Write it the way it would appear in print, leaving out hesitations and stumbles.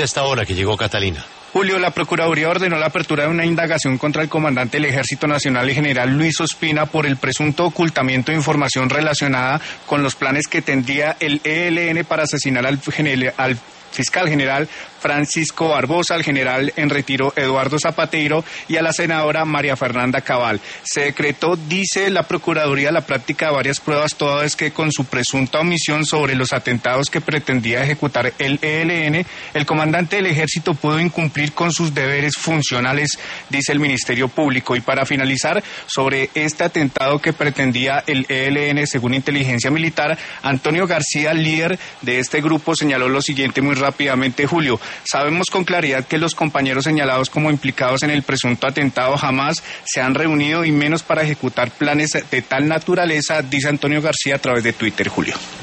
Hasta ahora que llegó Catalina. Julio, la Procuraduría ordenó la apertura de una indagación contra el comandante del Ejército Nacional, el general Luis Ospina, por el presunto ocultamiento de información relacionada con los planes que tendría el ELN para asesinar al fiscal general Francisco Barbosa, al general en retiro Eduardo Zapateiro y a la senadora María Fernanda Cabal. Se decretó, dice la Procuraduría, la práctica de varias pruebas, toda vez que con su presunta omisión sobre los atentados que pretendía ejecutar el ELN, el comandante del Ejército pudo incumplir con sus deberes funcionales, dice el Ministerio Público. Y para finalizar, sobre este atentado que pretendía el ELN, según inteligencia militar, Antonio García, líder de este grupo, señaló lo siguiente muy rápidamente, Julio. Sabemos con claridad que los compañeros señalados como implicados en el presunto atentado jamás se han reunido y menos para ejecutar planes de tal naturaleza, dice Antonio García a través de Twitter, Julio.